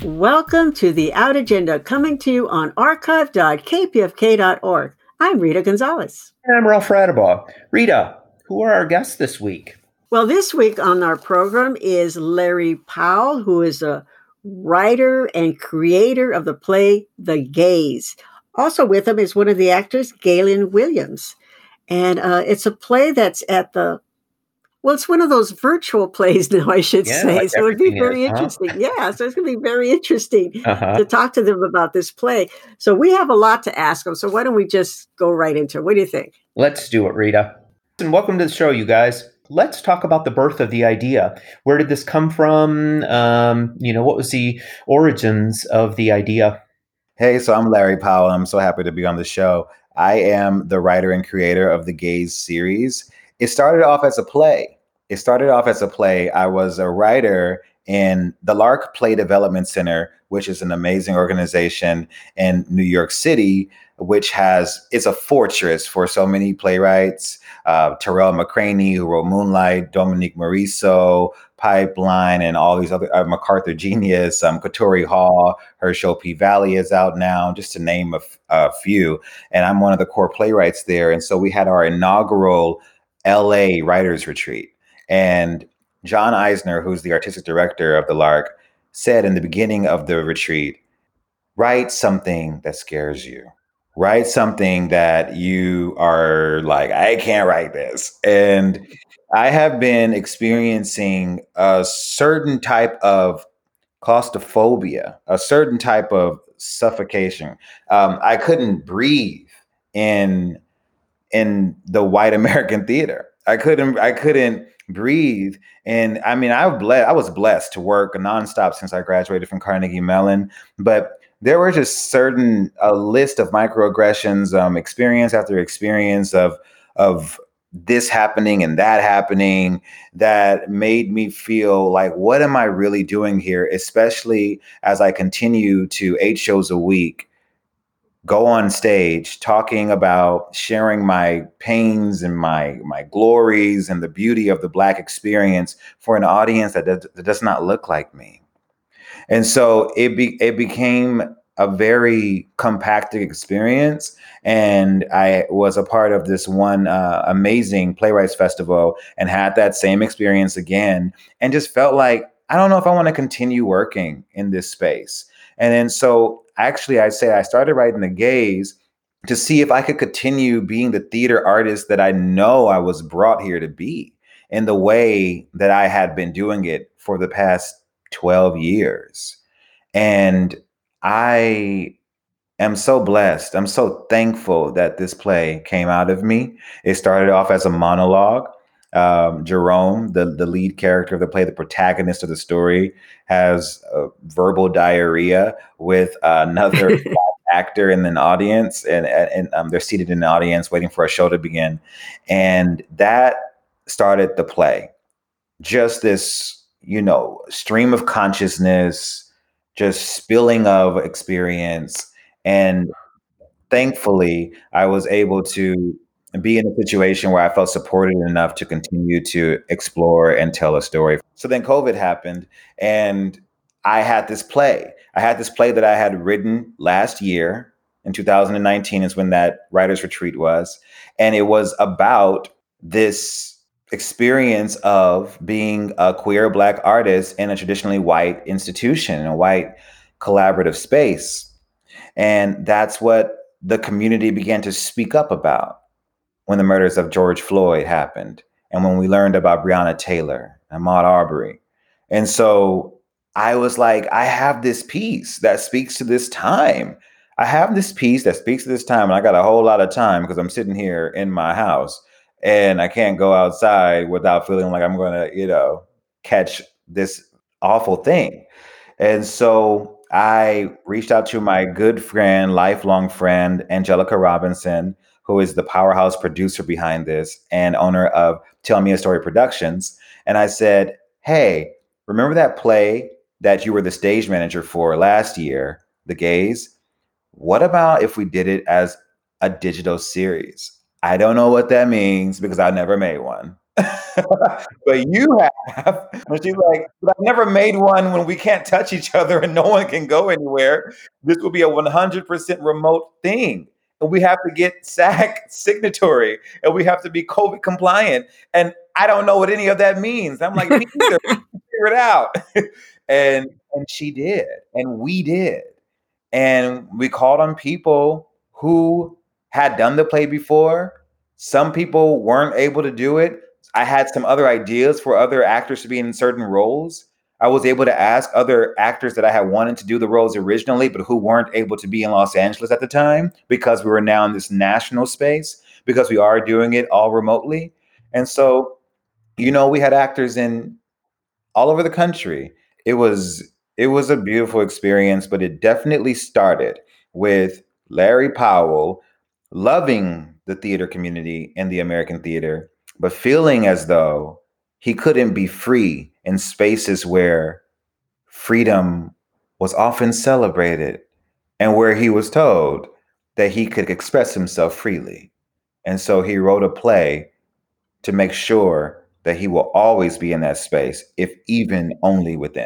Welcome to the Out Agenda, coming to you on archive.kpfk.org. I'm Rita Gonzalez. And I'm Ralph Radabaugh. Rita, who are our guests this week? Well, this week on our program is Larry Powell, who is a writer and creator of the play The Gays. Also with him is one of the actors, Galen Williams. And it's a play that's at it's one of those virtual plays now, I should say. Like So it'd be very everything is, huh? interesting. Yeah, so it's going to be very interesting Uh-huh. to talk to them about this play. So we have a lot to ask them. So why don't we just go right into it? What do you think? Let's do it, Rita. And welcome to the show, you guys. Let's talk about the birth of the idea. Where did this come from? What was the origins of the idea? Hey, so I'm Larry Powell. I'm so happy to be on the show. I am the writer and creator of the Gays series. It started off as a play. I was a writer in the Lark Play Development Center, which is an amazing organization in New York City, which it's a fortress for so many playwrights. Terrell McCraney, who wrote Moonlight, Dominique Morisseau, Pipeline, and all these other MacArthur Genius, Katori Hall, Herschel P. Valley is out now, just to name a few. And I'm one of the core playwrights there. And so we had our inaugural LA Writers Retreat. And John Eisner, who's the artistic director of the Lark, said in the beginning of the retreat, write something that scares you. Write something that you are like, I can't write this. And I have been experiencing a certain type of claustrophobia, a certain type of suffocation. I couldn't breathe in the white American theater. I couldn't breathe. And I mean, I was blessed to work nonstop since I graduated from Carnegie Mellon, but there were just a list of microaggressions, experience after experience of this happening and that happening that made me feel like, what am I really doing here? Especially as I continue to 8 shows a week, go on stage talking about sharing my pains and my glories and the beauty of the Black experience for an audience that does not look like me. And so it became a very compacted experience. And I was a part of this one amazing Playwrights Festival and had that same experience again, and just felt like, I don't know if I want to continue working in this space. And then so actually I started writing The Gays to see if I could continue being the theater artist that I know I was brought here to be, in the way that I had been doing it for the past 12 years. And I am so blessed. I'm so thankful that this play came out of me. It started off as a monologue. Jerome, the lead character of the play, the protagonist of the story, has verbal diarrhea with another actor in an audience, and they're seated in the audience waiting for a show to begin. And that started the play. Just this, stream of consciousness, just spilling of experience. And thankfully, I was able to be in a situation where I felt supported enough to continue to explore and tell a story. So then COVID happened, and I had this play. That I had written last year. In 2019 is when that writer's retreat was. And it was about this experience of being a queer Black artist in a traditionally white institution, in a white collaborative space. And that's what the community began to speak up about when the murders of George Floyd happened, and when we learned about Breonna Taylor and Ahmaud Arbery. And so I was like, I have this piece that speaks to this time. And I got a whole lot of time because I'm sitting here in my house and I can't go outside without feeling like I'm going to, catch this awful thing. And so I reached out to my good friend, lifelong friend, Angelica Robinson, who is the powerhouse producer behind this and owner of Tell Me a Story Productions. And I said, hey, remember that play that you were the stage manager for last year, The Gays? What about if we did it as a digital series? I don't know what that means because I never made one. but you have. And she's like, but I never made one when we can't touch each other and no one can go anywhere. This will be a 100% remote thing. And we have to get SAC signatory and we have to be COVID compliant. And I don't know what any of that means. I'm like, me either. Figure it out. and she did. And we did. And we called on people who had done the play before. Some people weren't able to do it. I had some other ideas for other actors to be in certain roles. I was able to ask other actors that I had wanted to do the roles originally, but who weren't able to be in Los Angeles at the time because we were now in this national space, because we are doing it all remotely. And so, we had actors in all over the country. It was a beautiful experience, but it definitely started with Larry Powell loving the theater community and the American theater, but feeling as though he couldn't be free in spaces where freedom was often celebrated and where he was told that he could express himself freely. And so he wrote a play to make sure that he will always be in that space, if even only within.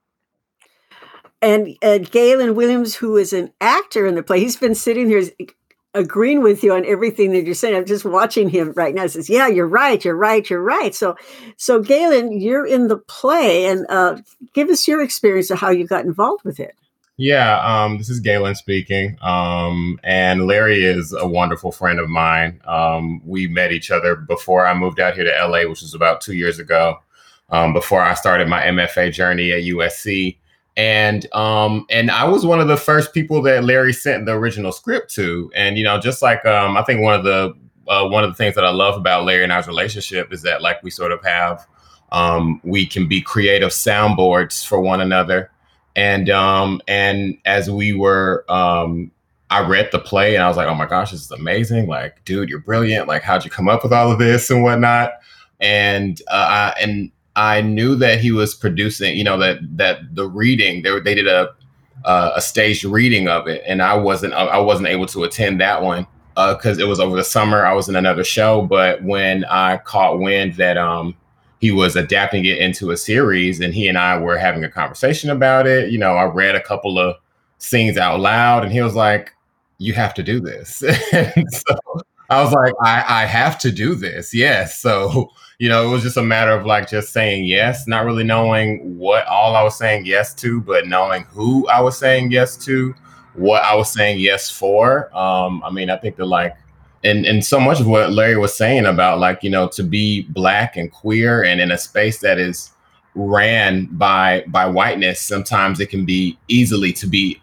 And Galen Williams, who is an actor in the play, he's been sitting here agreeing with you on everything that you're saying. I'm just watching him right now. He says, yeah, you're right. So Galen, you're in the play, and give us your experience of how you got involved with it. Yeah, this is Galen speaking. And Larry is a wonderful friend of mine. We met each other before I moved out here to LA, which was about 2 years ago, before I started my MFA journey at USC. And I was one of the first people that Larry sent the original script to. And, just like I think one of the things that I love about Larry and I's relationship is that, like, we sort of have we can be creative soundboards for one another. And as we were, I read the play and I was like, oh my gosh, this is amazing. Like, dude, you're brilliant. Like, how'd you come up with all of this and whatnot? And I knew that he was producing, that the reading, they did a staged reading of it. And I wasn't able to attend that one because it was over the summer. I was in another show. But when I caught wind that he was adapting it into a series and he and I were having a conversation about it, I read a couple of scenes out loud and he was like, you have to do this. And so I was like, I have to do this. Yes. So, it was just a matter of like just saying yes, not really knowing what all I was saying yes to, but knowing who I was saying yes to, what I was saying yes for. I think that like, and so much of what Larry was saying about like, to be Black and queer and in a space that is ran by whiteness, sometimes it can be easily to be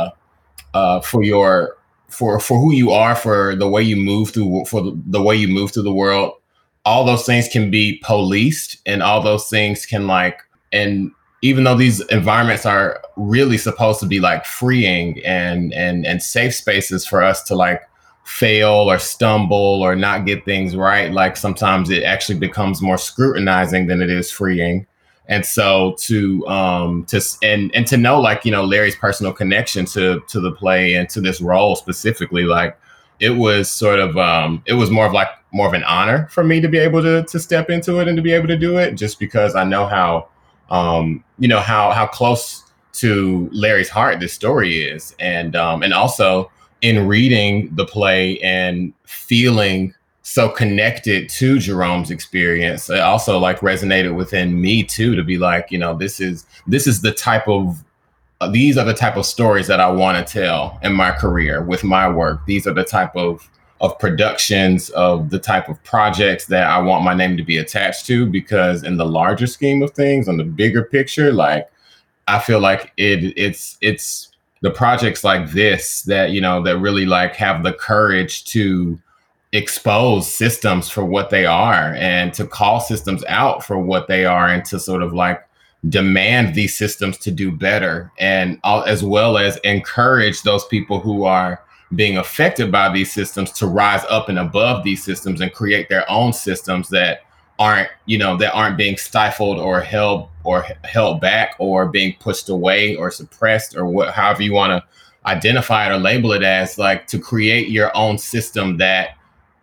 for who you are, for the way you move through, the world. All those things can be policed, and all those things can and even though these environments are really supposed to be like freeing and safe spaces for us to like fail or stumble or not get things right, like sometimes it actually becomes more scrutinizing than it is freeing. And so to know, like, Larry's personal connection to the play and to this role specifically, like it was sort of it was more of an honor for me to be able to step into it and to be able to do it, just because I know how how close to Larry's heart this story is. And also in reading the play and feeling so connected to Jerome's experience, it also like resonated within me too, to be like, this is the type of these are the type of stories that I want to tell in my career with my work. These are the type of productions, of the type of projects that I want my name to be attached to, because in the larger scheme of things, on the bigger picture, like I feel like it's the projects like this that, that really like have the courage to expose systems for what they are and to call systems out for what they are, and to sort of like demand these systems to do better, and as well as encourage those people who are being affected by these systems to rise up and above these systems and create their own systems that aren't being stifled or held back or being pushed away or suppressed, or however you want to identify it or label it as, like to create your own system that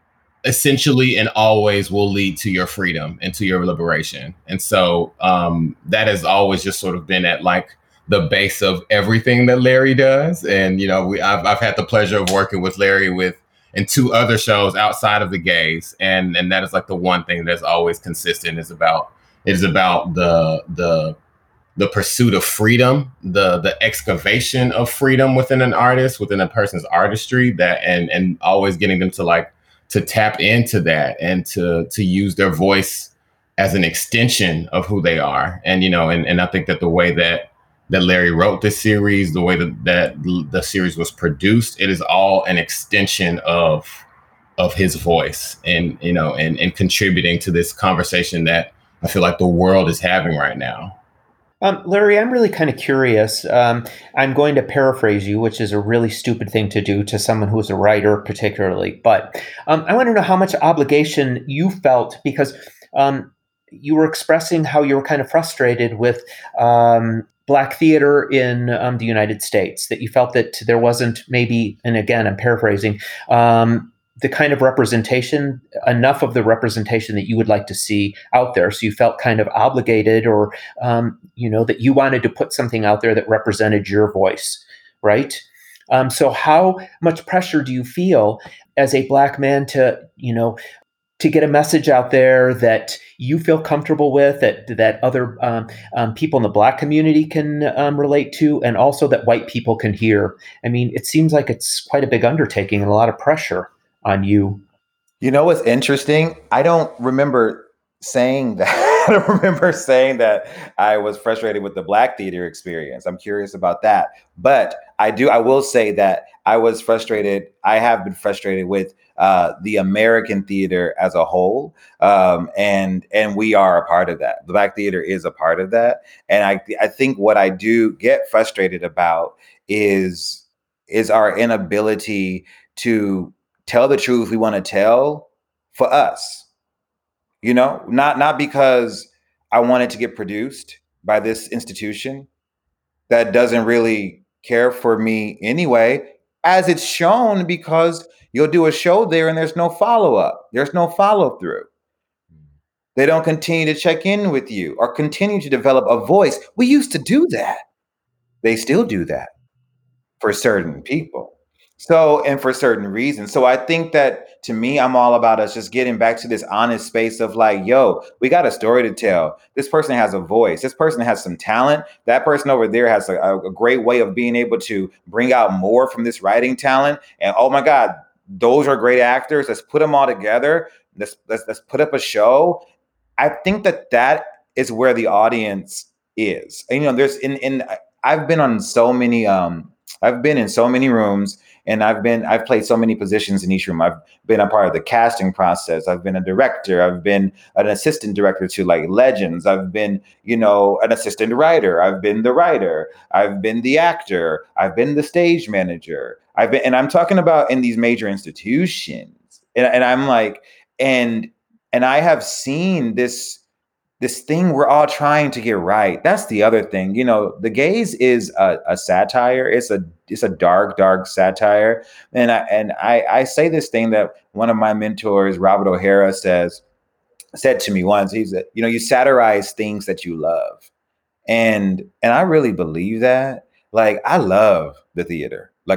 essentially and always will lead to your freedom and to your liberation. And so that has always just sort of been at like the base of everything that Larry does. And, you know, I've had the pleasure of working with Larry in 2 other shows outside of the gays. And that is like the one thing that's always consistent is about the pursuit of freedom, the excavation of freedom within an artist, within a person's artistry, that and always getting them to tap into that and to use their voice as an extension of who they are. And, you know, and I think that the way that Larry wrote this series, the way that the series was produced, it is all an extension of his voice and, you know, and contributing to this conversation that I feel like the world is having right now. Larry, I'm really kind of curious. I'm going to paraphrase you, which is a really stupid thing to do to someone who's a writer, particularly. But I want to know how much obligation you felt because you were expressing how you were kind of frustrated with Black theater in the United States, that you felt that there wasn't maybe, and again, I'm paraphrasing, the kind of representation, enough of the representation that you would like to see out there. So you felt kind of obligated or, you know, that you wanted to put something out there that represented your voice, right? So how much pressure do you feel as a Black man to, you know, to get a message out there that you feel comfortable with, that other people in the Black community can relate to, and also that white people can hear? I mean, it seems like it's quite a big undertaking and a lot of pressure on you. You know what's interesting? I don't remember saying that. I don't remember saying that I was frustrated with the Black theater experience. I'm curious about that. But I will say that I was frustrated. I have been frustrated with the American theater as a whole. And we are a part of that. The Black theater is a part of that. And I think what I do get frustrated about is our inability to tell the truth we want to tell for us, you know, not because I want it to get produced by this institution that doesn't really care for me anyway, as it's shown, because you'll do a show there and there's no follow-up. There's no follow-through. They don't continue to check in with you or continue to develop a voice. We used to do that. They still do that for certain people. So, and for certain reasons. So I think that to me, I'm all about us just getting back to this honest space of like, yo, we got a story to tell. This person has a voice. This person has some talent. That person over there has a great way of being able to bring out more from this writing talent. And oh my God, those are great actors. Let's put them all together. Let's put up a show. I think that is where the audience is. And, you know, I've been on so many, I've been in so many rooms. And I've played so many positions in each room. I've been a part of the casting process. I've been a director. I've been an assistant director to like legends. I've been, you know, an assistant writer. I've been the writer. I've been the actor. I've been the stage manager. And I'm talking about in these major institutions. And I'm like, and I have seen this thing we're all trying to get right. That's the other thing. You know, The Gays is a satire. It's a dark, dark satire. And I say this thing that one of my mentors, Robert O'Hara, said to me once. He said, you know, you satirize things that you love. And I really believe that. Like, I love the theater. Like,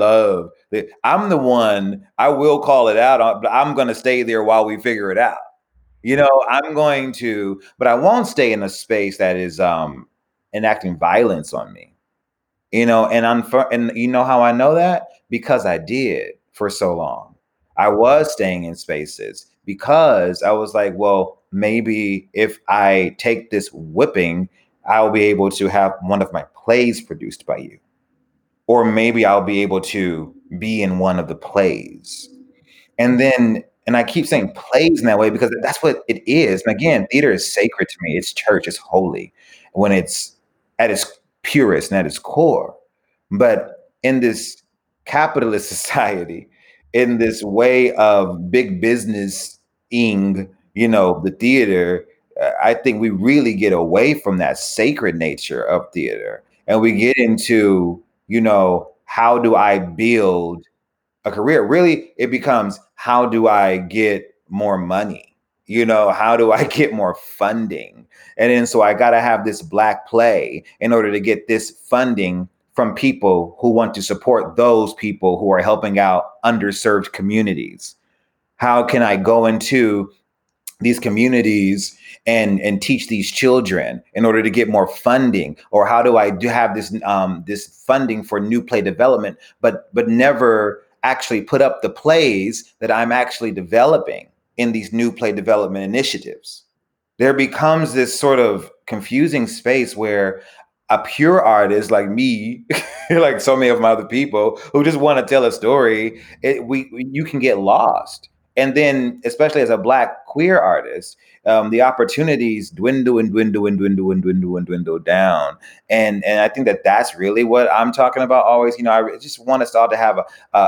I'm the one, I will call it out, but I'm going to stay there while we figure it out. You know, but I won't stay in a space that is enacting violence on me. You know, and you know how I know that? Because I did for so long. I was staying in spaces because I was like, well, maybe if I take this whipping, I'll be able to have one of my plays produced by you. Or maybe I'll be able to be in one of the plays. And I keep saying plays in that way because that's what it is. And again, theater is sacred to me. It's church. It's holy when it's at its purest and at its core. But in this capitalist society, in this way of big business-ing, you know, the theater, I think we really get away from that sacred nature of theater. And we get into, you know, how do I build a career? Really, it becomes, how do I get more money? How do I get more funding? And then so I got to have this Black play in order to get this funding from people who want to support those people who are helping out underserved communities. How can I go into these communities and teach these children in order to get more funding? Or how do I have this funding for new play development, but never actually put up the plays that I'm actually developing in these new play development initiatives? There becomes this sort of confusing space where a pure artist like me, like so many of my other people who just want to tell a story, you can get lost. And then, especially as a Black queer artist, the opportunities dwindle and dwindle and dwindle and dwindle and dwindle down. And I think that that's really what I'm talking about always. I just want us all to have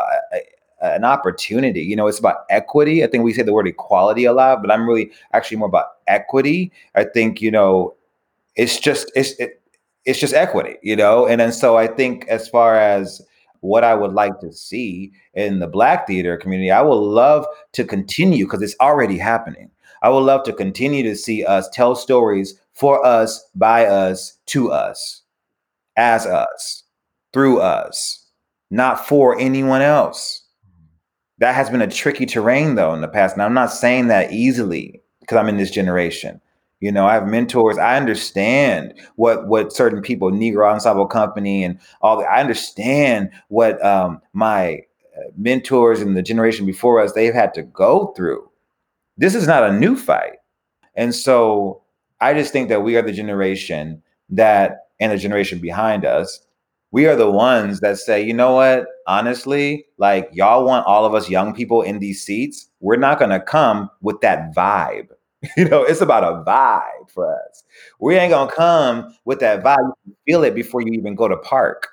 an opportunity. It's about equity. I think we say the word equality a lot, but I'm really actually more about equity. I think, it's just equity, and then so I think as far as what I would like to see in the Black theater community, I would love to continue, because it's already happening. I would love to continue to see us tell stories for us, by us, to us, as us, through us, not for anyone else. That has been a tricky terrain, though, in the past. And I'm not saying that easily because I'm in this generation. I have mentors. I understand what certain people, Negro Ensemble Company and all that. I understand what my mentors and the generation before us, they've had to go through. This is not a new fight. And so I just think that we are the generation and the generation behind us, we are the ones that say, you know what, honestly, like y'all want all of us young people in these seats. We're not going to come with that vibe. It's about a vibe for us. We ain't going to come with that vibe. You feel it before you even go to park.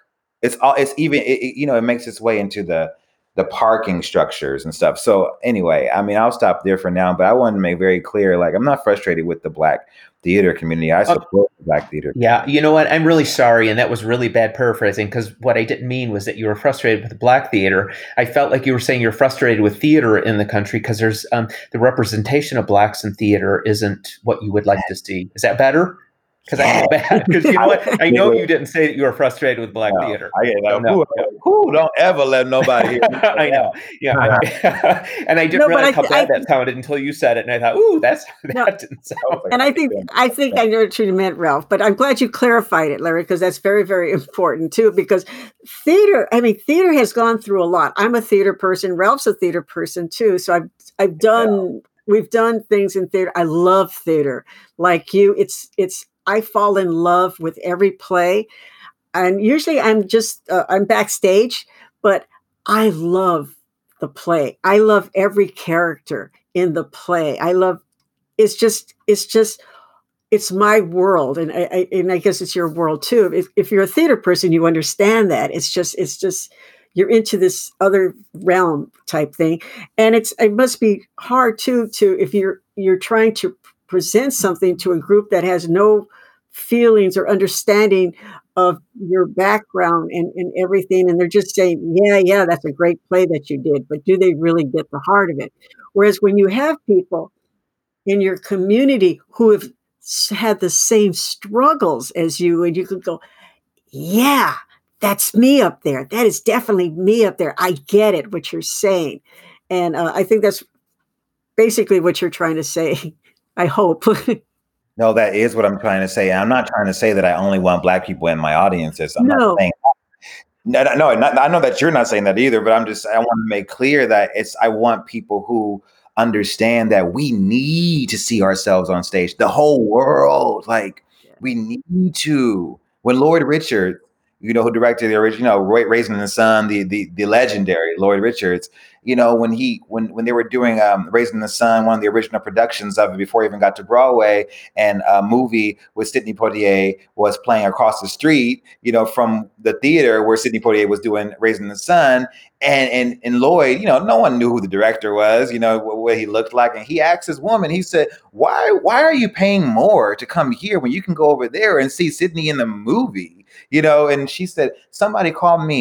It makes its way into the parking structures and stuff. So anyway, I'll stop there for now, but I wanted to make very clear, like, I'm not frustrated with the Black theater community. I support the Black theater. Yeah. You know what? I'm really sorry. And that was really bad paraphrasing, because what I didn't mean was that you were frustrated with the Black theater. I felt like you were saying you're frustrated with theater in the country because there's the representation of Blacks in theater isn't what you would like to see. Is that better? Because I feel bad. Because you know what? I know you didn't say that you were frustrated with Black theater. Who don't ever let nobody hear me. I know. Yeah. And I didn't realize how bad that sounded until you said it, and I thought, "Ooh, that didn't sound." And I think I know what you meant, Ralph. But I'm glad you clarified it, Larry, because that's very, very important too. Because theater has gone through a lot. I'm a theater person. Ralph's a theater person too. So I've done. Yeah. We've done things in theater. I love theater. Like you, it's. I fall in love with every play, and usually I'm backstage, but I love the play. I love every character in the play. It's my world. And I guess it's your world too. If you're a theater person, you understand that it's just, you're into this other realm type thing. And it must be hard too, if you're trying to present something to a group that has no feelings or understanding of your background and everything. And they're just saying, yeah, that's a great play that you did. But do they really get the heart of it? Whereas when you have people in your community who have had the same struggles as you, and you could go, yeah, that's me up there. That is definitely me up there. I get it, what you're saying. And I think that's basically what you're trying to say. I hope. No, that is what I'm trying to say. And I'm not trying to say that I only want Black people in my audiences. I'm not saying that. No, I know that you're not saying that either, but I want to make clear that I want people who understand that we need to see ourselves on stage, the whole world. Like, we need to. When Lloyd Richards, who directed the original Raisin in the Sun, the legendary Lloyd Richards, when they were doing Raisin in the Sun, one of the original productions of it before it even got to Broadway, and a movie with Sidney Poitier was playing across the street, from the theater where Sidney Poitier was doing Raisin in the Sun, and Lloyd, no one knew who the director was, what he looked like, and he asked his woman, he said, why are you paying more to come here when you can go over there and see Sidney in the movie? And she said, somebody called me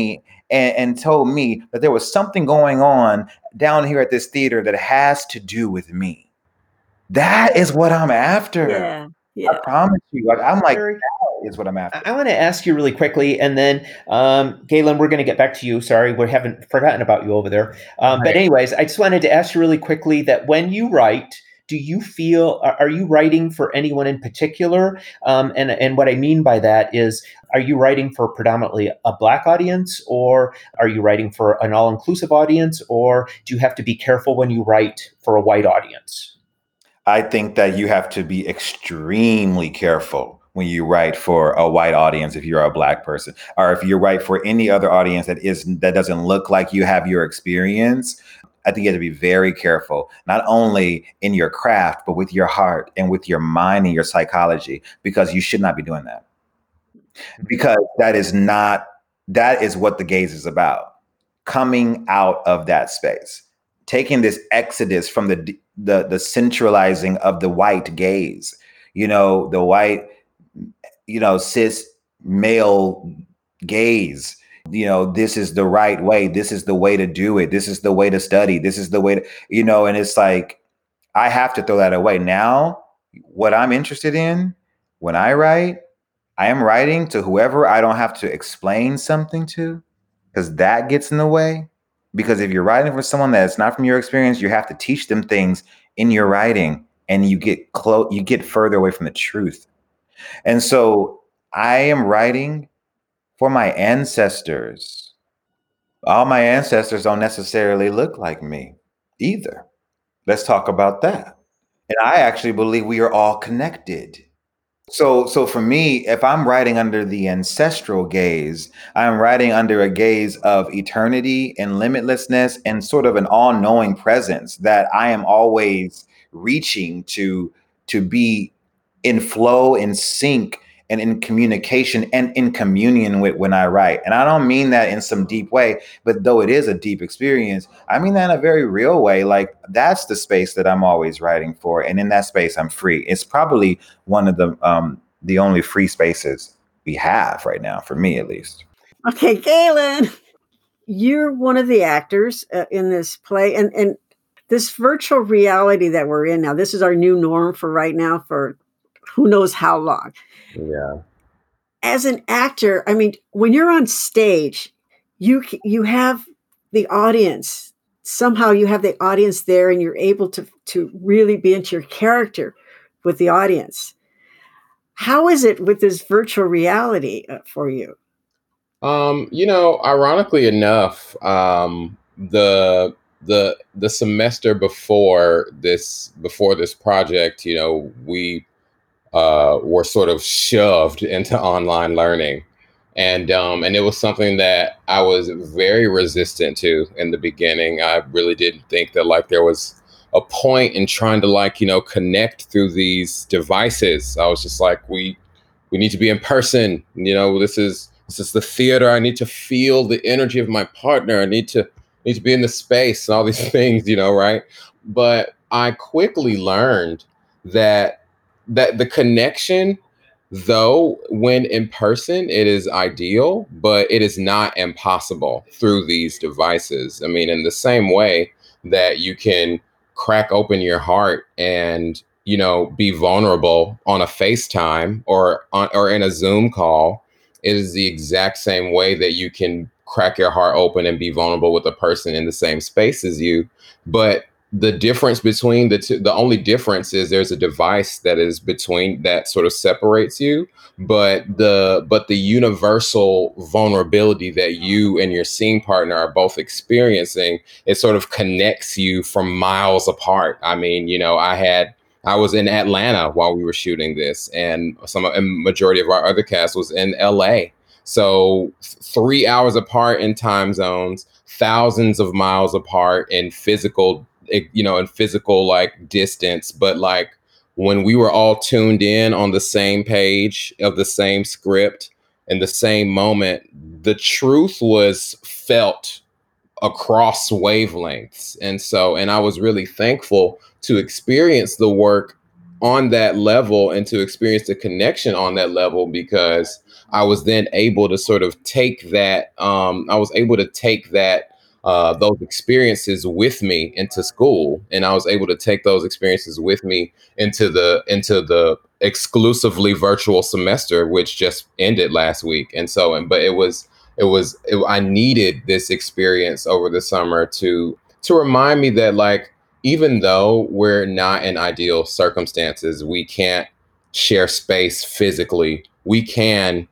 and told me that there was something going on down here at this theater that has to do with me. That is what I'm after. Yeah. I Yeah. promise you. Like, I'm like, Larry, that is what I'm after. I want to ask you really quickly, and then Galen, we're going to get back to you. Sorry, we haven't forgotten about you over there. But anyways, I just wanted to ask you really quickly that when you write, do you feel, are you writing for anyone in particular? And what I mean by that is, are you writing for predominantly a Black audience, or are you writing for an all-inclusive audience, or do you have to be careful when you write for a white audience? I think that you have to be extremely careful when you write for a white audience if you're a Black person, or if you write for any other audience that doesn't look like you have your experience. I think you have to be very careful, not only in your craft, but with your heart and with your mind and your psychology, because you should not be doing that. Because that is what the gaze is about. Coming out of that space, taking this exodus from the centralizing of the white gaze, the white, cis male gaze. This is the right way. This is the way to do it. This is the way to study. This is the way to, and it's like, I have to throw that away. Now, what I'm interested in when I write, I am writing to whoever I don't have to explain something to, because that gets in the way. Because if you're writing for someone that's not from your experience, you have to teach them things in your writing, and you get further away from the truth. And so I am writing for my ancestors. All my ancestors don't necessarily look like me either. Let's talk about that. And I actually believe we are all connected. So for me, if I'm writing under the ancestral gaze, I'm writing under a gaze of eternity and limitlessness and sort of an all-knowing presence that I am always reaching to be in flow, in sync, and in communication and in communion with when I write. And I don't mean that in some deep way, but though it is a deep experience, I mean that in a very real way. Like, that's the space that I'm always writing for. And in that space, I'm free. It's probably one of the only free spaces we have right now, for me at least. Okay, Galen, you're one of the actors in this play, and this virtual reality that we're in now, this is our new norm for right now, for who knows how long. Yeah. As an actor, I mean, when you're on stage, you have the audience. Somehow you have the audience there, and you're able to really be into your character with the audience. How is it with this virtual reality for you? Ironically enough, the semester before this project, we were sort of shoved into online learning. And it was something that I was very resistant to in the beginning. I really didn't think that there was a point in trying to connect through these devices. I was just like, we need to be in person. This is the theater. I need to feel the energy of my partner. I need to be in the space and all these things, right? But I quickly learned that the connection, though, when in person, it is ideal, but it is not impossible through these devices. I mean, in the same way that you can crack open your heart and, be vulnerable on a FaceTime or in a Zoom call, it is the exact same way that you can crack your heart open and be vulnerable with a person in the same space as you. But the difference between the two, the only difference is there's a device that is between that sort of separates you, but the universal vulnerability that you and your scene partner are both experiencing, it sort of connects you from miles apart. I mean, I was in Atlanta while we were shooting this, and majority of our other cast was in LA. So 3 hours apart in time zones, thousands of miles apart in physical distance. But when we were all tuned in on the same page of the same script in the same moment, the truth was felt across wavelengths. And I was really thankful to experience the work on that level and to experience the connection on that level, because I was then able to sort of take that, those experiences with me into school, and I was able to take those experiences with me into the exclusively virtual semester, which just ended last week. And so, but I needed this experience over the summer to remind me that, like, even though we're not in ideal circumstances, we can't share space physically. We can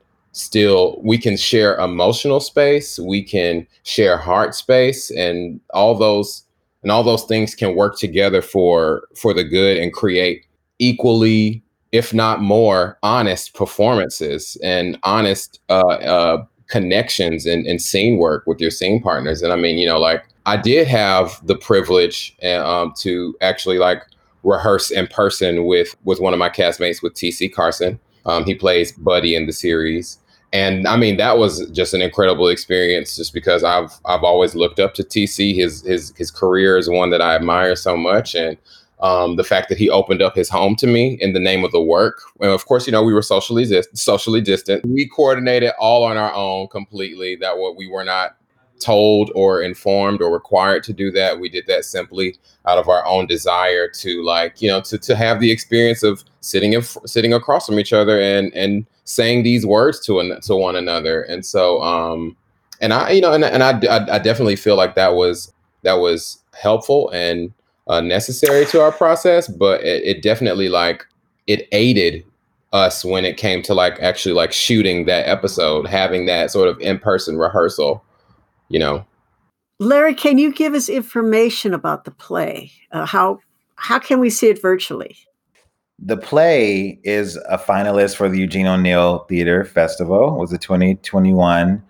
share emotional space. We can share heart space, and all those things can work together for the good and create equally, if not more, honest performances and honest connections and scene work with your scene partners. And I mean, like, I did have the privilege to actually, like, rehearse in person with one of my castmates, with T.C. Carson. He plays Buddy in the series. And I mean, that was just an incredible experience, just because I've always looked up to TC. His career is one that I admire so much. And the fact that he opened up his home to me in the name of the work. And of course, we were socially distant. We coordinated all on our own completely. That we were not told or informed or required to do that. We did that simply out of our own desire to, like, to have the experience of sitting across from each other and saying these words to one another. And so, and I definitely feel like that was helpful and necessary to our process, but it definitely, like, it aided us when it came to, like, actually, like, shooting that episode, having that sort of in-person rehearsal. Larry, can you give us information about the play? How can we see it virtually? The play is a finalist for the Eugene O'Neill Theater Festival. It was a 2020-2021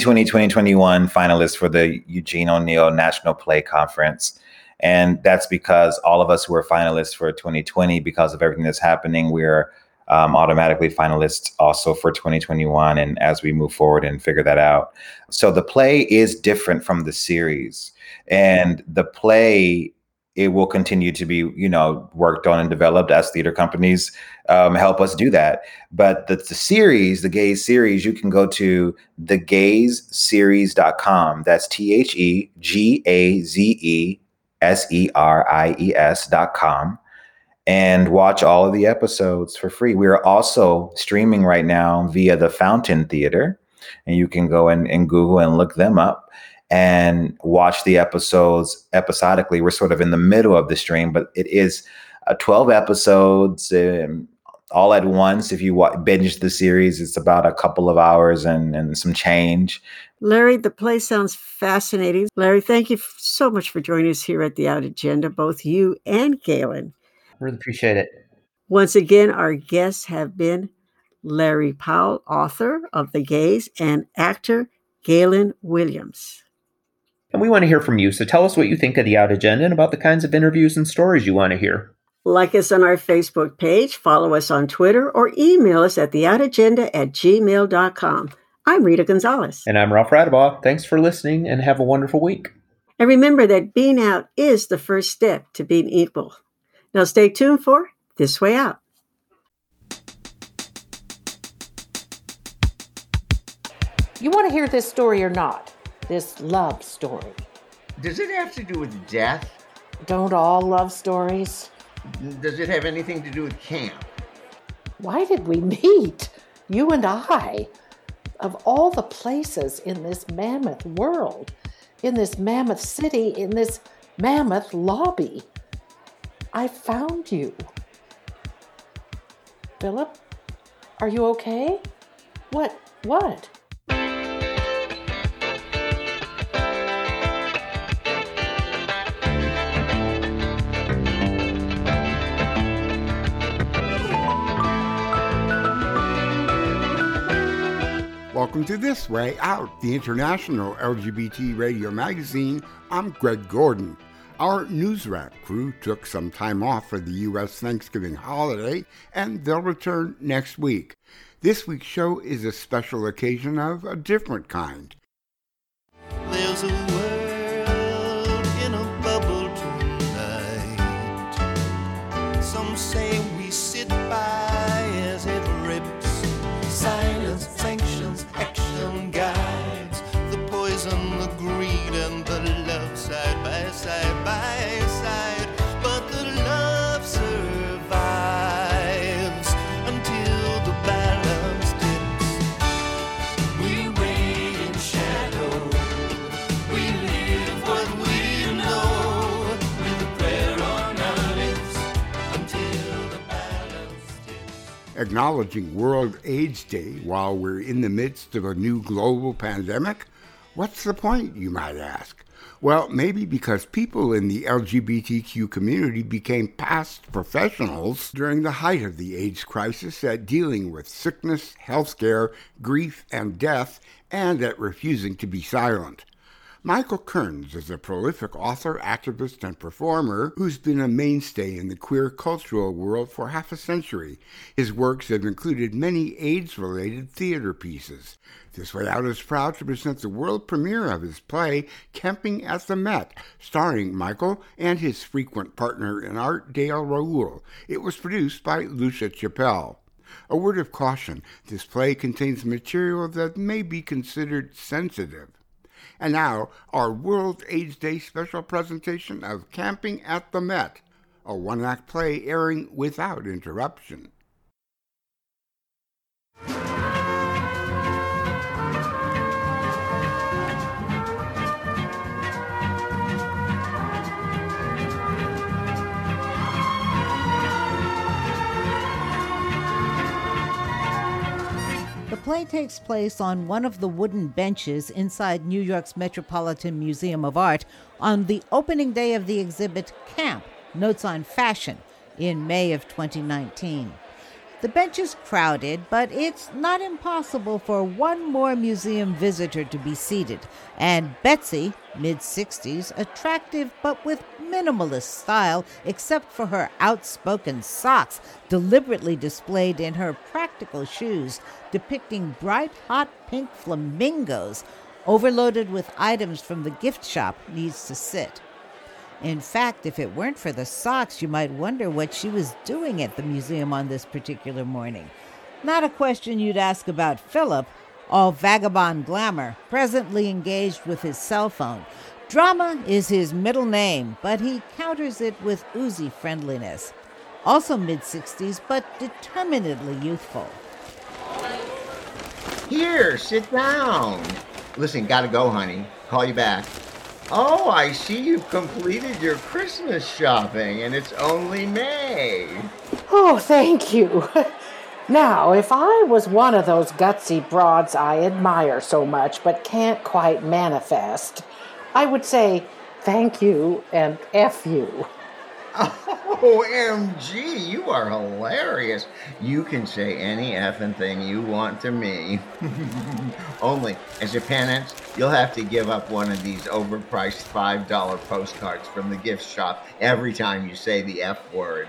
finalist for the Eugene O'Neill National Play Conference. And that's because all of us who are finalists for 2020, because of everything that's happening, we're automatically finalists also for 2021. And as we move forward and figure that out. So the play is different from the series. And the play, it will continue to be, worked on and developed as theater companies help us do that. But the series, the Gaze series, you can go to thegazeseries.com. That's TheGazeseries.com. And watch all of the episodes for free. We are also streaming right now via the Fountain Theater, and you can go and Google and look them up and watch the episodes episodically. We're sort of in the middle of the stream, but it is 12 episodes all at once. If you binge the series, it's about a couple of hours and some change. Larry, the play sounds fascinating. Larry, thank you so much for joining us here at The Out Agenda, both you and Galen. Really appreciate it. Once again, our guests have been Larry Powell, author of The Gaze, and actor Galen Williams. And we want to hear from you, so tell us what you think of The Out Agenda and about the kinds of interviews and stories you want to hear. Like us on our Facebook page, follow us on Twitter, or email us at theoutagenda@gmail.com. I'm Rita Gonzalez. And I'm Ralph Radabaugh. Thanks for listening, and have a wonderful week. And remember that being out is the first step to being equal. Now stay tuned for This Way Out. You want to hear this story or not? This love story. Does it have to do with death? Don't all love stories? Does it have anything to do with camp? Why did we meet? You and I. Of all the places in this mammoth world, in this mammoth city, in this mammoth lobby, I found you. Philip, are you okay? What? Welcome to This Way Out, the international LGBT radio magazine. I'm Greg Gordon. Our news wrap crew took some time off for the U.S. Thanksgiving holiday, and they'll return next week. This week's show is a special occasion of a different kind. There's a world in a bubble tonight. Some say we Acknowledging World AIDS Day while we're in the midst of a new global pandemic? What's the point, you might ask? Well, maybe because people in the LGBTQ community became past professionals during the height of the AIDS crisis at dealing with sickness, healthcare, grief, and death, and at refusing to be silent. Michael Kearns is a prolific author, activist, and performer who's been a mainstay in the queer cultural world for half a century. His works have included many AIDS-related theater pieces. This Way Out is proud to present the world premiere of his play, Camping at the Met, starring Michael and his frequent partner in art, Dale Raoul. It was produced by Lucia Chappelle. A word of caution, this play contains material that may be considered sensitive. And now, our World AIDS Day special presentation of Camping at the Met, a one-act play airing without interruption. The play takes place on one of the wooden benches inside New York's Metropolitan Museum of Art on the opening day of the exhibit Camp, Notes on Fashion, in May of 2019. The bench is crowded, but it's not impossible for one more museum visitor to be seated, and Betsy, mid-60s, attractive but with minimalist style except for her outspoken socks, deliberately displayed in her practical shoes, depicting bright hot pink flamingos, overloaded with items from the gift shop, needs to sit. In fact, if it weren't for the socks, you might wonder what she was doing at the museum on this particular morning. Not a question you'd ask about Philip, all vagabond glamour, presently engaged with his cell phone. Drama is his middle name, but he counters it with oozy friendliness. Also mid-60s, but determinedly youthful. Here, sit down. Listen, gotta go, honey. Call you back. Oh, I see you've completed your Christmas shopping, and it's only May. Oh, thank you. Now, if I was one of those gutsy broads I admire so much but can't quite manifest, I would say thank you and F you. Oh, MG, you are hilarious. You can say any effing thing you want to me. Only, as a penance, you'll have to give up one of these overpriced $5 postcards from the gift shop every time you say the F word.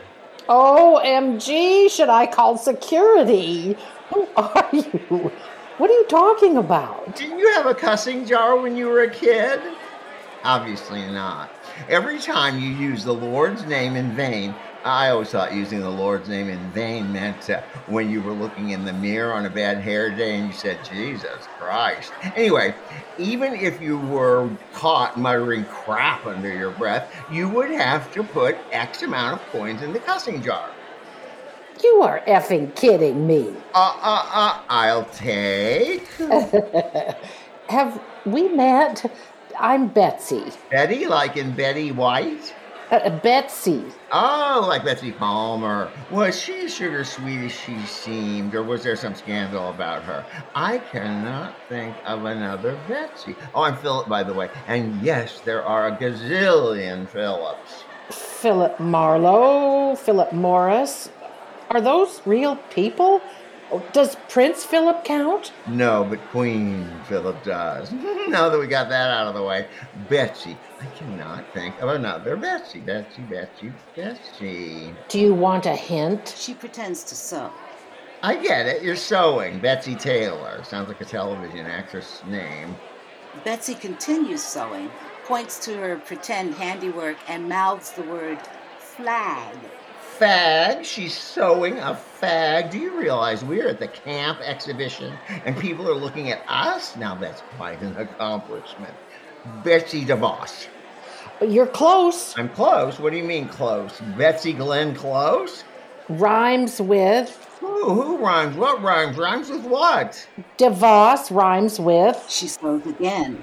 OMG, should I call security? Who are you? What are you talking about? Didn't you have a cussing jar when you were a kid? Obviously not. Every time you use the Lord's name in vain, I always thought using the Lord's name in vain meant when you were looking in the mirror on a bad hair day and you said, Jesus Christ. Anyway, even if you were caught muttering crap under your breath, you would have to put X amount of coins in the cussing jar. You are effing kidding me. I'll take. Have we met? I'm Betsy. Betty, like in Betty White? Betsy. Oh, like Betsy Palmer. Was she as sugar sweet as she seemed, or was there some scandal about her? I cannot think of another Betsy. Oh, I'm Philip, by the way. And yes, there are a gazillion Philips. Philip Marlowe, Philip Morris. Are those real people? Does Prince Philip count? No, but Queen Philip does. Now that we got that out of the way, Betsy. I cannot think of another Betsy. Betsy. Do you want a hint? She pretends to sew. I get it. You're sewing. Betsy Taylor. Sounds like a television actress name. Betsy continues sewing, points to her pretend handiwork, and mouths the word flag. Fag? She's sewing a fag. Do you realize we're at the camp exhibition and people are looking at us? Now that's quite an accomplishment. Betsy DeVos. You're close. I'm close? What do you mean close? Betsy Glenn Close? Rhymes with... Who rhymes? What rhymes? Rhymes with what? DeVos rhymes with... She spoke again.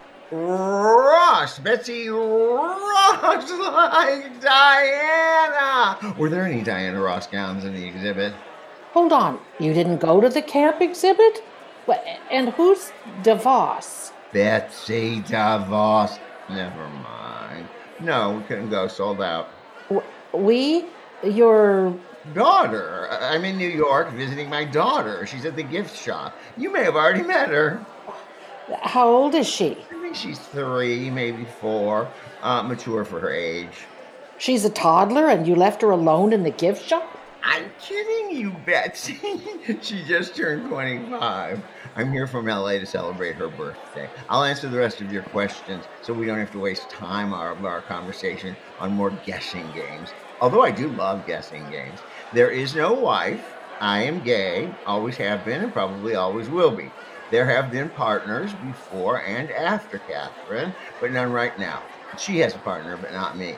Ross, Betsy Ross, like Diana. Were there any Diana Ross gowns in the exhibit? Hold on, you didn't go to the camp exhibit? And who's DeVos? Betsy DeVos. Never mind. No, we couldn't go. Sold out. Your daughter. I'm in New York visiting my daughter. She's at the gift shop. You may have already met her. How old is she? I think she's 3, maybe 4. Mature for her age. She's a toddler and you left her alone in the gift shop? I'm kidding you, Betsy. She just turned 25. I'm here from LA to celebrate her birthday. I'll answer the rest of your questions so we don't have to waste time of our conversation on more guessing games. Although I do love guessing games. There is no wife. I am gay, always have been, and probably always will be. There have been partners before and after Catherine, but none right now. She has a partner, but not me.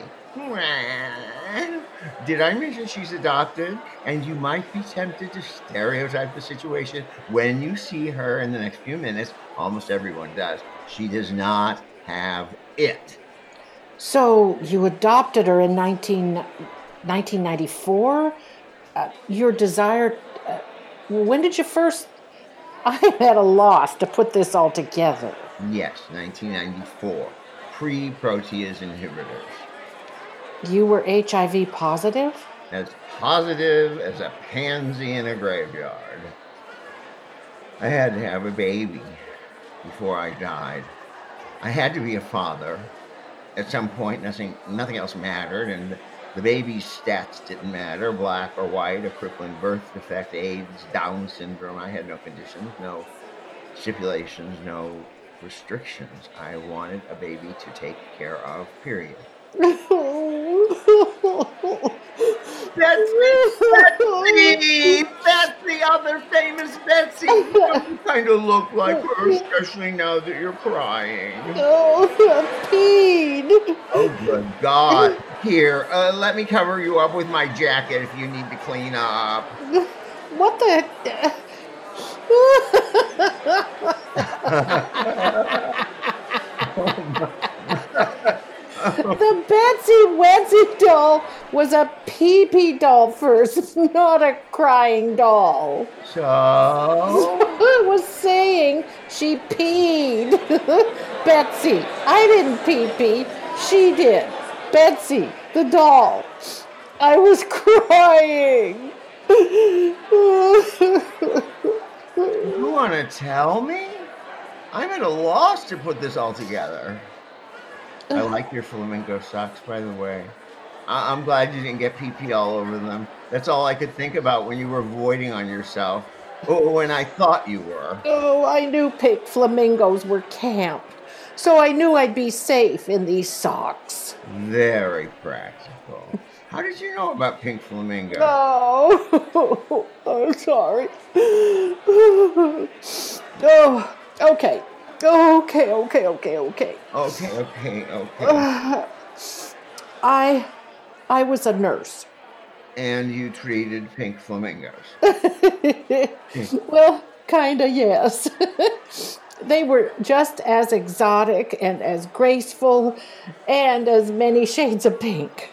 Did I mention she's adopted? And you might be tempted to stereotype the situation when you see her in the next few minutes. Almost everyone does. She does not have it. So you adopted her in 1994? Your desire... when did you first... I'm at a loss to put this all together. Yes, 1994. Pre-protease inhibitors. You were HIV positive? As positive as a pansy in a graveyard. I had to have a baby before I died. I had to be a father. At some point, nothing else mattered, and the baby's stats didn't matter, black or white, a crippling birth defect, AIDS, Down syndrome. I had no conditions, no stipulations, no restrictions. I wanted a baby to take care of, period. That's the other famous Betsy. You kind of look like her, especially now that you're crying. Oh, I peed. Oh, good God. Here, let me cover you up with my jacket if you need to clean up. What the... The Betsy Wetsy doll was a pee-pee doll first, not a crying doll. So? I was saying she peed. Betsy, I didn't pee-pee. She did. Betsy, the doll. I was crying. You want to tell me? I'm at a loss to put this all together. I like your flamenco socks, by the way. I'm glad you didn't get pee-pee all over them. That's all I could think about when you were voiding on yourself. Or when I thought you were. Oh, I knew pink flamingos were camp. So I knew I'd be safe in these socks. Very practical. How did you know about pink flamingo? Oh, I'm sorry. Oh, okay. Okay. I was a nurse. And you treated pink flamingos? Well, kinda, yes. They were just as exotic and as graceful and as many shades of pink.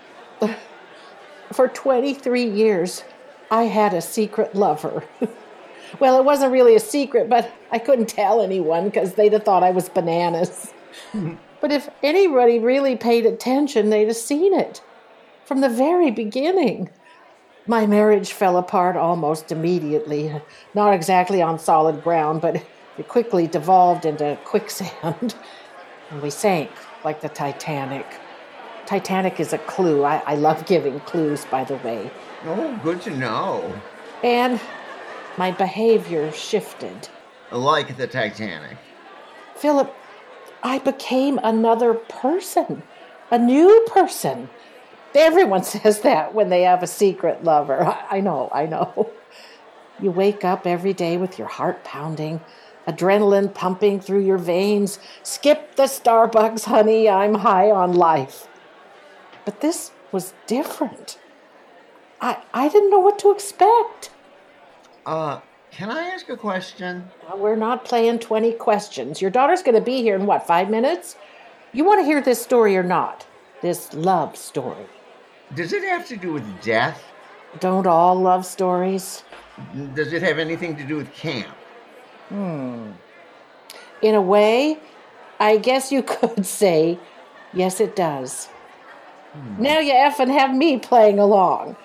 For 23 years, I had a secret lover. Well, it wasn't really a secret, but I couldn't tell anyone because they'd have thought I was bananas. But if anybody really paid attention, they'd have seen it from the very beginning. My marriage fell apart almost immediately. Not exactly on solid ground, but it quickly devolved into quicksand. And we sank like the Titanic. Titanic is a clue. I love giving clues, by the way. Oh, good to know. And my behavior shifted. Like the Titanic. Philip, I became another person. A new person. Everyone says that when they have a secret lover. I know. You wake up every day with your heart pounding, adrenaline pumping through your veins. Skip the Starbucks, honey, I'm high on life. But this was different. I didn't know what to expect. Can I ask a question? We're not playing 20 questions. Your daughter's going to be here in, 5 minutes? You want to hear this story or not? This love story. Does it have to do with death? Don't all love stories? Does it have anything to do with camp? In a way, I guess you could say, yes, it does. Now you effing have me playing along.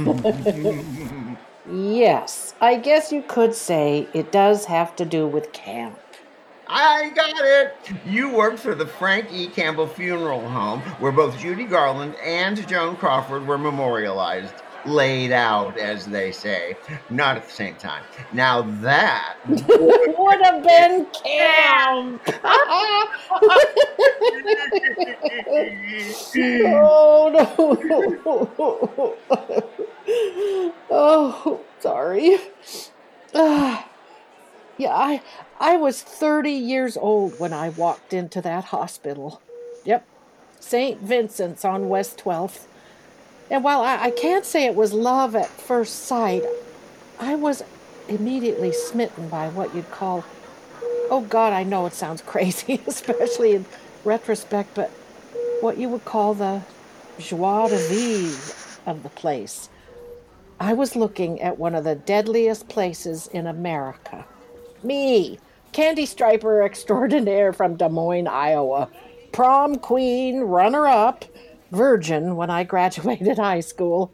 Yes, I guess you could say it does have to do with camp. I got it. You worked for the Frank E. Campbell Funeral Home, where both Judy Garland and Joan Crawford were memorialized. Laid out, as they say. Not at the same time. Now that would have been camp. Oh, no. Oh, sorry. Yeah, I was 30 years old when I walked into that hospital. Yep, St. Vincent's on West 12th. And while I can't say it was love at first sight, I was immediately smitten by what you'd call, oh God, I know it sounds crazy, especially in retrospect, but what you would call the joie de vivre of the place. I was looking at one of the deadliest places in America. Me, candy striper extraordinaire from Des Moines, Iowa, prom queen, runner-up, virgin when I graduated high school.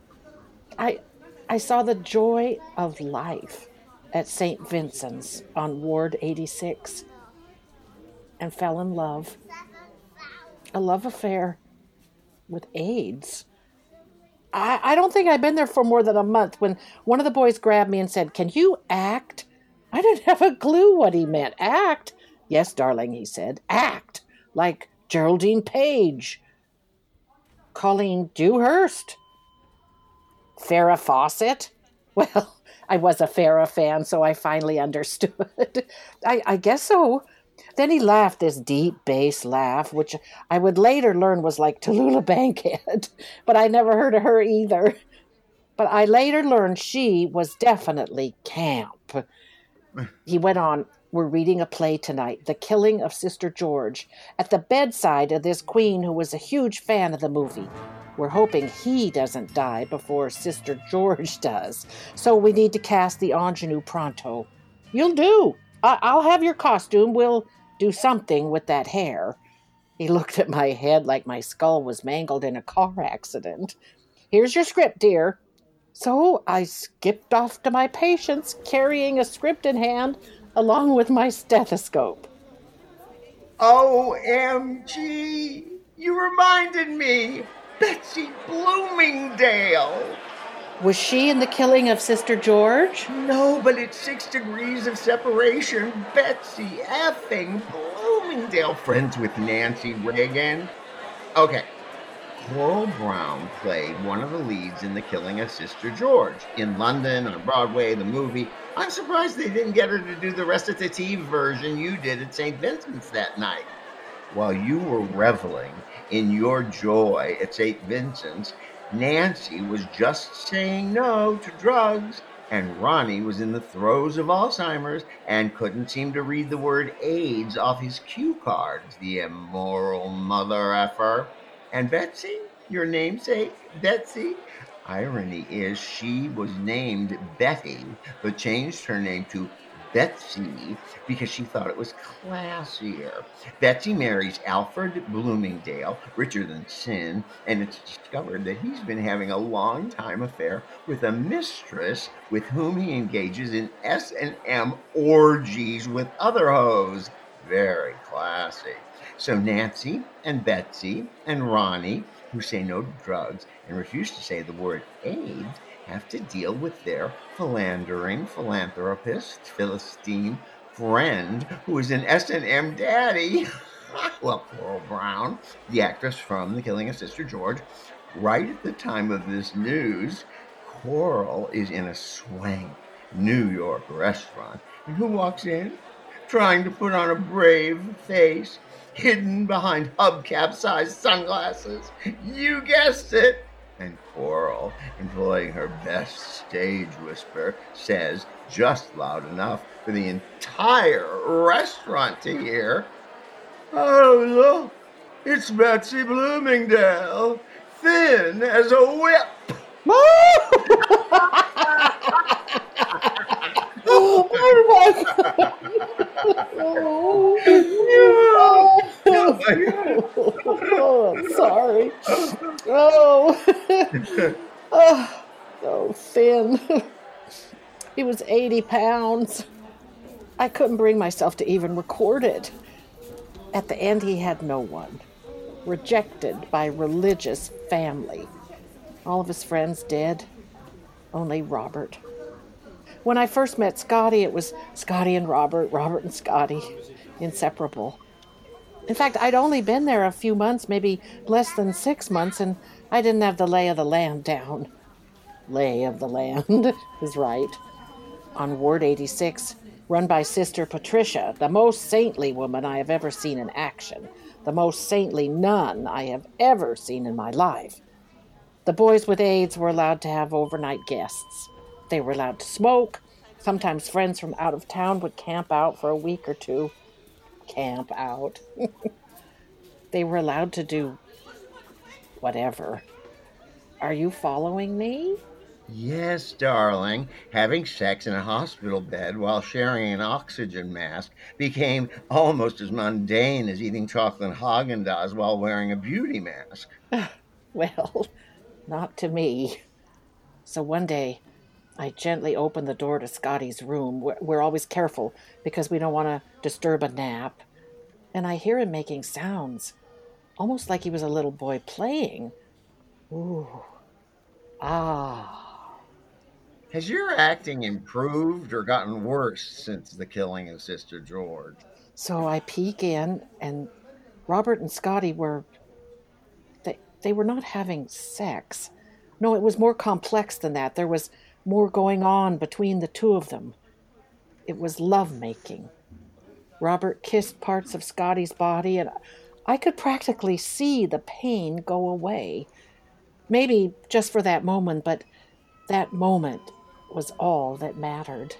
I saw the joy of life at St. Vincent's on Ward 86 and fell in love. A love affair with AIDS. I don't think I'd been there for more than a month when one of the boys grabbed me and said, "Can you act?" I didn't have a clue what he meant. Act? Yes, darling, he said. Act. Like Geraldine Page. Colleen Dewhurst? Farrah Fawcett? Well, I was a Farrah fan, so I finally understood. I guess so. Then he laughed this deep bass laugh, which I would later learn was like Tallulah Bankhead, but I never heard of her either. But I later learned she was definitely camp. He went on, "We're reading a play tonight, The Killing of Sister George, at the bedside of this queen who was a huge fan of the movie. We're hoping he doesn't die before Sister George does, so we need to cast the ingenue pronto. You'll do. I'll have your costume. We'll do something with that hair." He looked at my head like my skull was mangled in a car accident. "Here's your script, dear." So I skipped off to my patients, carrying a script in hand, along with my stethoscope. OMG! You reminded me! Betsy Bloomingdale! Was she in The Killing of Sister George? No, but it's 6 degrees of separation. Betsy effing Bloomingdale, friends with Nancy Reagan. Okay. Coral Brown played one of the leads in The Killing of Sister George. In London, on Broadway, the movie. I'm surprised they didn't get her to do the recitative version you did at St. Vincent's that night. While you were reveling in your joy at St. Vincent's, Nancy was just saying no to drugs, and Ronnie was in the throes of Alzheimer's and couldn't seem to read the word AIDS off his cue cards, the immoral mother effer. And Betsy, your namesake, Betsy, irony is she was named Betty, but changed her name to Betsy because she thought it was classier. Betsy marries Alfred Bloomingdale, richer than sin, and it's discovered that he's been having a long-time affair with a mistress with whom he engages in S&M orgies with other hoes. Very classy. So Nancy and Betsy and Ronnie, who say no to drugs and refuse to say the word AIDS, have to deal with their philandering philanthropist, Philistine friend, who is an S&M daddy. Well, Coral Brown, the actress from The Killing of Sister George, right at the time of this news, Coral is in a swank New York restaurant. And who walks in? Trying to put on a brave face, hidden behind hubcap-sized sunglasses. You guessed it. And Coral, employing her best stage whisper, says, just loud enough for the entire restaurant to hear, "Oh, look, it's Betsy Bloomingdale, thin as a whip." He was 80 pounds. I couldn't bring myself to even record it. At the end, he had no one. Rejected by religious family. All of his friends dead. Only Robert. When I first met Scotty, it was Scotty and Robert, Robert and Scotty. Inseparable. In fact, I'd only been there a few months, maybe less than 6 months, and I didn't have the lay of the land down. Lay of the land is right. On Ward 86, run by Sister Patricia, the most saintly woman I have ever seen in action, the most saintly nun I have ever seen in my life. The boys with AIDS were allowed to have overnight guests. They were allowed to smoke. Sometimes friends from out of town would camp out for a week or two. Camp out. They were allowed to do whatever. Are you following me? Yes, darling. Having sex in a hospital bed while sharing an oxygen mask became almost as mundane as eating chocolate Haagen-Dazs while wearing a beauty mask. Well, not to me. So one day, I gently opened the door to Scotty's room. We're always careful because we don't want to disturb a nap. And I hear him making sounds, almost like he was a little boy playing. Ooh. Ah. Has your acting improved or gotten worse since the killing of Sister George? So I peek in, and Robert and Scotty were... They were not having sex. No, it was more complex than that. There was more going on between the two of them. It was lovemaking. Robert kissed parts of Scotty's body, and I could practically see the pain go away. Maybe just for that moment, but that moment was all that mattered.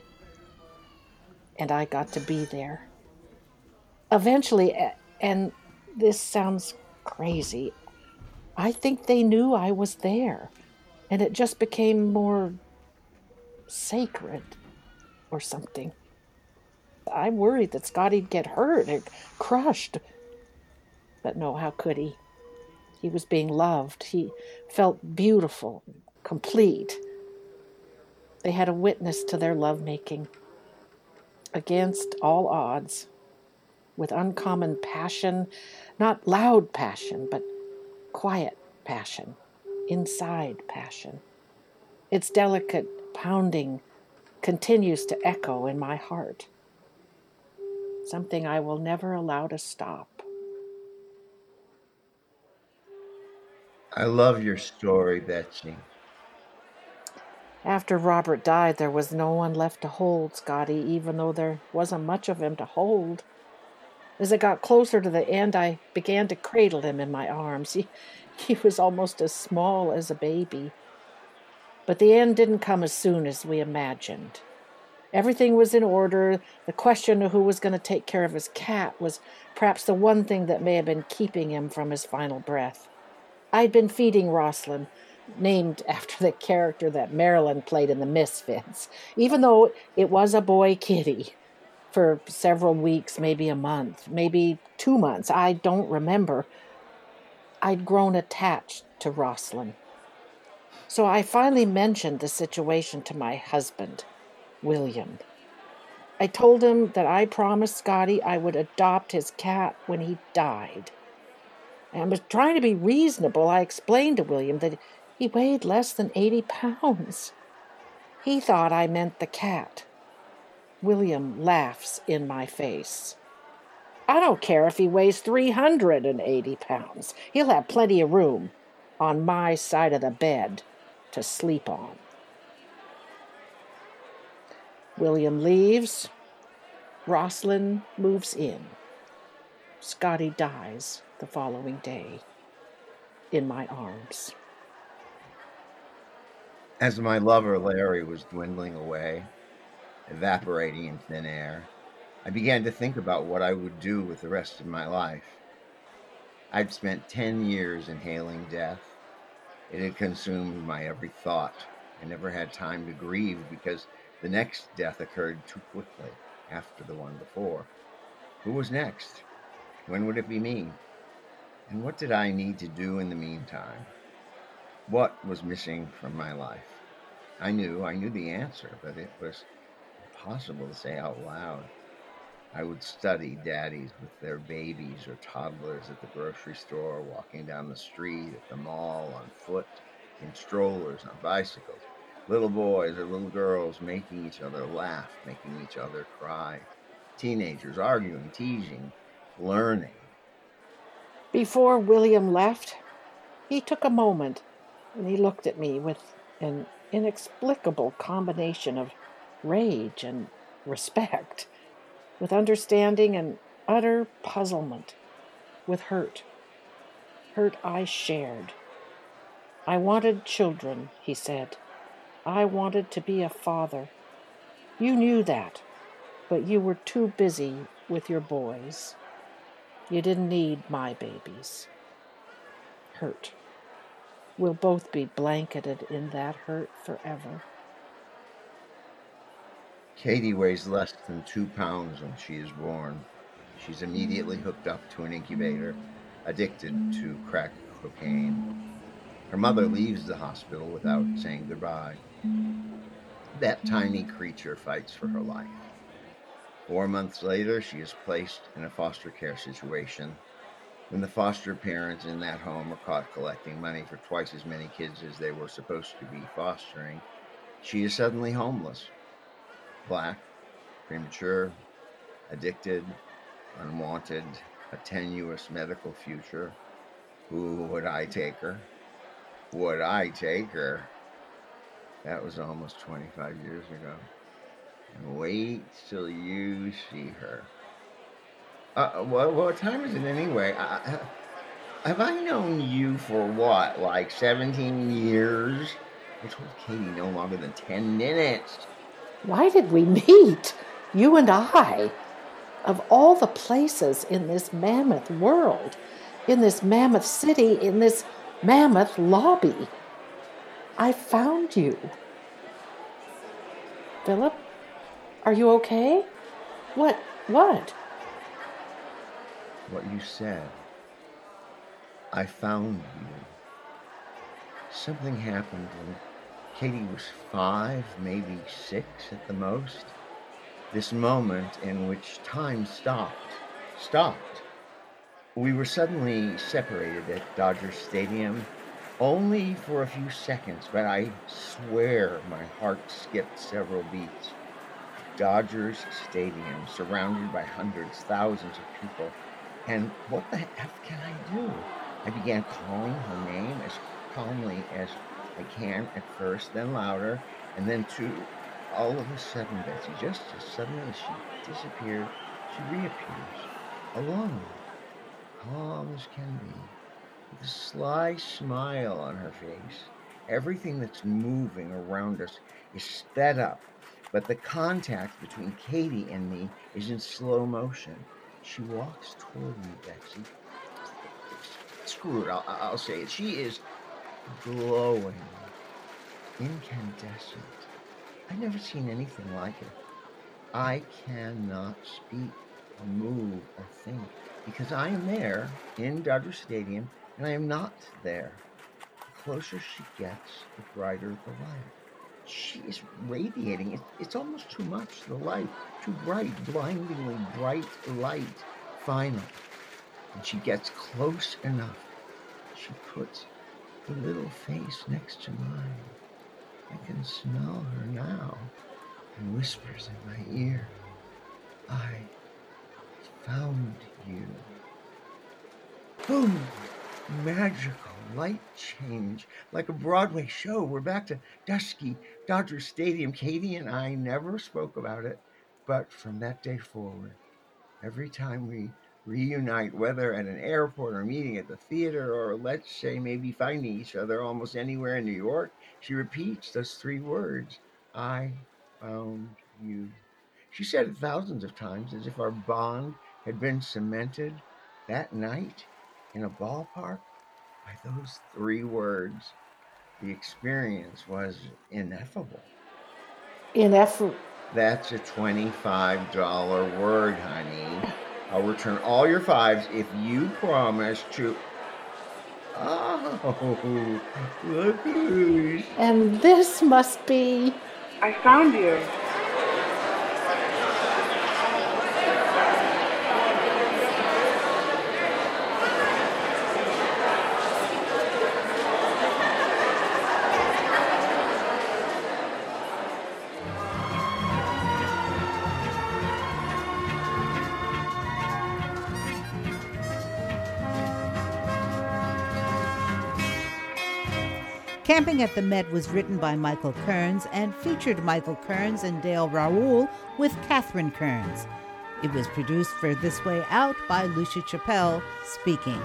And I got to be there. Eventually, and this sounds crazy, I think they knew I was there, and it just became more sacred or something. I worried that Scotty'd get hurt or crushed. But no, how could he? He was being loved. He felt beautiful, complete. They had a witness to their lovemaking. Against all odds, with uncommon passion, not loud passion, but quiet passion, inside passion. Its delicate pounding continues to echo in my heart. Something I will never allow to stop. I love your story, Betsy. After Robert died, there was no one left to hold Scotty, even though there wasn't much of him to hold. As it got closer to the end, I began to cradle him in my arms. He was almost as small as a baby. But the end didn't come as soon as we imagined. Everything was in order. The question of who was going to take care of his cat was perhaps the one thing that may have been keeping him from his final breath. I'd been feeding Rosalind, named after the character that Marilyn played in The Misfits, even though it was a boy kitty, for several weeks, maybe a month, maybe 2 months. I don't remember. I'd grown attached to Rosalind. So I finally mentioned the situation to my husband, William. I told him that I promised Scotty I would adopt his cat when he died. And I was trying to be reasonable. I explained to William that he weighed less than 80 pounds. He thought I meant the cat. William laughs in my face. I don't care if he weighs 380 pounds. He'll have plenty of room on my side of the bed to sleep on. William leaves. Rosalind moves in. Scotty dies the following day in my arms. As my lover Larry was dwindling away, evaporating in thin air, I began to think about what I would do with the rest of my life. I'd spent 10 years inhaling death. It had consumed my every thought. I never had time to grieve because the next death occurred too quickly after the one before. Who was next? When would it be me? And what did I need to do in the meantime? What was missing from my life? I knew the answer, but it was impossible to say out loud. I would study daddies with their babies or toddlers at the grocery store, walking down the street, at the mall, on foot, in strollers, on bicycles. Little boys or little girls making each other laugh, making each other cry. Teenagers arguing, teasing, learning. Before William left, he took a moment and he looked at me with an inexplicable combination of rage and respect, with understanding and utter puzzlement, with hurt I shared. I wanted children, he said. I wanted to be a father. You knew that, but you were too busy with your boys. You didn't need my babies. Hurt. We'll both be blanketed in that hurt forever. Katie weighs less than 2 pounds when she is born. She's immediately hooked up to an incubator, addicted to crack cocaine. Her mother leaves the hospital without saying goodbye. That tiny creature fights for her life. 4 months later, she is placed in a foster care situation. When the foster parents in that home are caught collecting money for twice as many kids as they were supposed to be fostering, she is suddenly homeless. Black, premature, addicted, unwanted, a tenuous medical future. Who would I take her? Would I take her? That was almost 25 years ago. And wait till you see her. What time is it anyway? Have I known you for what, like 17 years? I told Katie no longer than 10 minutes. Why did we meet? You and I. Of all the places in this mammoth world, in this mammoth city, in this mammoth lobby, I found you. Philip, are you okay? What? What you said. I found you. Something happened when Katie was 5, maybe 6 at the most. This moment in which time stopped. We were suddenly separated at Dodger Stadium, only for a few seconds, but I swear my heart skipped several beats. Dodgers Stadium, surrounded by hundreds, thousands of people. And what the F can I do? I began calling her name as calmly as I can at first, then louder, and then all of a sudden, Betsy, just as suddenly as she disappeared, she reappears, alone, calm as can be, with a sly smile on her face. Everything that's moving around us is sped up, but the contact between Katie and me is in slow motion. She walks toward me, Betsy. Screw it, I'll say it. She is glowing, incandescent. I've never seen anything like it. I cannot speak, or move, or think, because I am there in Dodger Stadium, and I am not there. The closer she gets, the brighter the light. She is radiating. It's almost too much, the light. Too bright, blindingly bright light. Finally, and she gets close enough. She puts the little face next to mine. I can smell her now, and whispers in my ear, I found you. Boom! Magical light change, like a Broadway show. We're back to dusky Dodger Stadium. Katie and I never spoke about it, but from that day forward, every time we reunite, whether at an airport or meeting at the theater, or let's say maybe finding each other almost anywhere in New York, she repeats those 3 words, I found you. She said it thousands of times, as if our bond had been cemented that night in a ballpark by those 3 words. The experience was ineffable. Ineffable. That's a $25 word, honey. I'll return all your 5s if you promise to... Oh, look who's... And this must be... I found you. Camping at the Met was written by Michael Kearns and featured Michael Kearns and Dale Raoul with Katherine Kearns. It was produced for This Way Out by Lucia Chappelle speaking.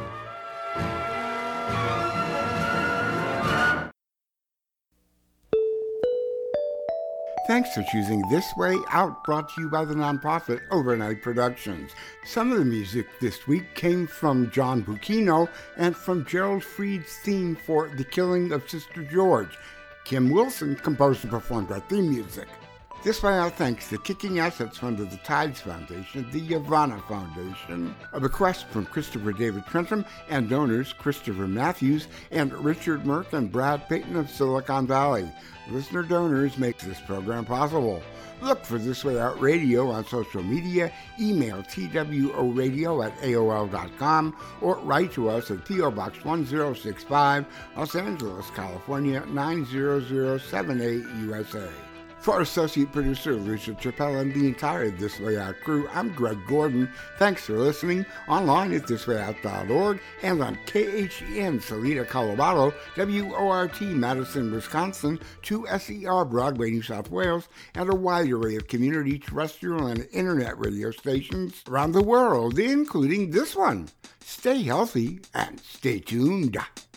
Thanks for choosing This Way Out, brought to you by the nonprofit Overnight Productions. Some of the music this week came from John Bucchino and from Gerald Fried's theme for The Killing of Sister George. Kim Wilson composed and performed our theme music. This Way Out thanks the Kicking Assets Fund of the Tides Foundation, the Yavanna Foundation, a bequest from Christopher David Trentham, and donors Christopher Matthews and Richard Merck and Brad Payton of Silicon Valley. Listener donors make this program possible. Look for This Way Out Radio on social media, email tworadio@aol.com, or write to us at P.O. Box 1065, Los Angeles, California, 90078, USA. For associate producer Lucia Chappelle and the entire This Way Out crew, I'm Greg Gordon. Thanks for listening online at thiswayout.org and on KHEN Salida, Colorado, WORT Madison, Wisconsin, 2SER Broadway, New South Wales, and a wide array of community terrestrial and internet radio stations around the world, including this one. Stay healthy and stay tuned.